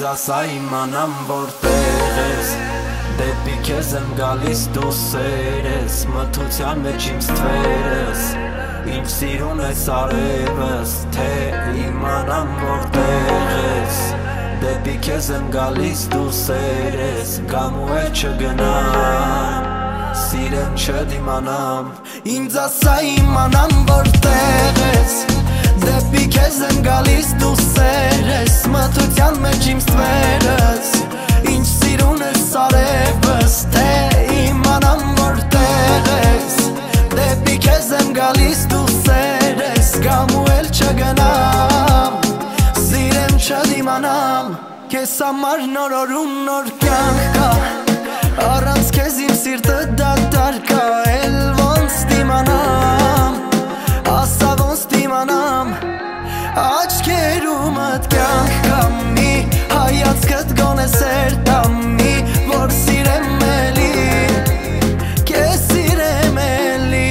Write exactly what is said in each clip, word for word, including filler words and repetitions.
ասա իմանամ որտեղ ես, դեպի քեզ եմ գալիս դու սեր ես, մթության մեջ իմ ստվերս, ինչ սիրուն ես արևս, թե իմանամ որտեղ ես, դեպի քեզ եմ գալիս դու սեր ես, գամ ու էլ չգնամ, սիրեմ չդիմանամ, ինձ ասա իմանամ որտեղ ես, դեպի քեզ եմ գալիս դու սեր ես, մթության մեջ իմ ստվերս, ինչ սիրուն ես արևս, թե իմանամ որտեղ ես, դեպի քեզ եմ գալիս դու սեր ես, գամ ու էլ չգնամ, սիրեմ չդիմանամ, քեզ համար նոր օր ու նոր կյանք կա, առանց քեզ իմ սիրտը դատարկ կա, էլ ոնց դիմանամ, ասա ոնց դիմանամ, աչքերումդ կյանք կա, մի հայացքդ գոնե սեր տա, մի որ սիրեմ էլի, քեզ սիրեմ էլի,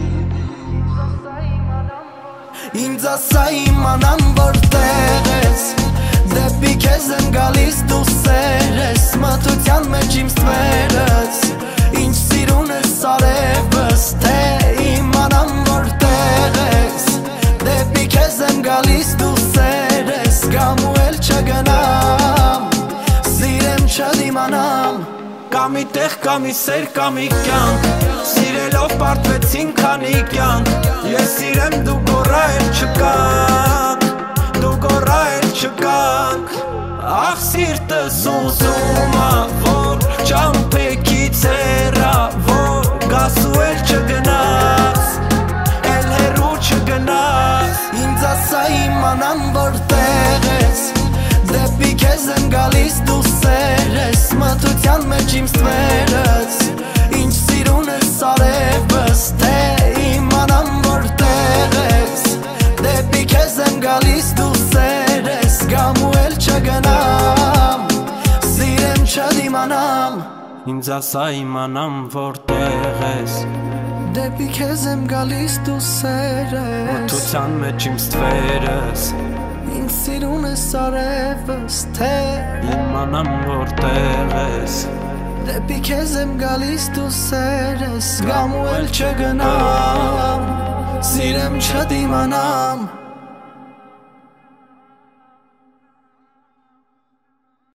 ինձ ասա իմանամ որտեղ ես, դեպի քեզ եմ գալիս դու սեր ես, մթության մեջ իմ ստվերս, ինչ սիրուն ես արևս, թե իմանամ որտեղ ես, դեպի քեզ եմ գալիս դու սեր ես, գամ ու էլ չգնամ, սիրեմ չդիմանամ, կամի տեղ, կամի սեր, կամի կյանք, սիրելով պարտվեցին քանի կյանք, ես սիրեմ դու գոռա էլ չկանք, դու գոռա էլ չկանք, ախ սիրտս ուզում ա, որ ճամփեքից հեռա, որ գաս ու էլ չգնաս, էլ հեռու չգնաս, ինձ ասա իմանամ որտեղ ես, դեպի քեզ եմ գալիս դու սեր ես, մթության մեջ իմ ստվերս, ինչ սիրուն ես արևս, թե իմանամ որտեղ ես, դեպի քեզ եմ գալիս դու սեր ես, գամ ու էլ չգնամ, սիրեմ չդիմանամ, ինձ ասա իմանամ որտեղ ես, դեպի քեզ եմ գալիս դու սեր ես, մթության մեջ իմ ստվերս, ինչ սիրուն ես արևս, թե իմանամ որտեղ ես, դեպի քեզ եմ գալիս դու սեր ես, գամ ու էլ չգնամ, սիրեմ չդիմանամ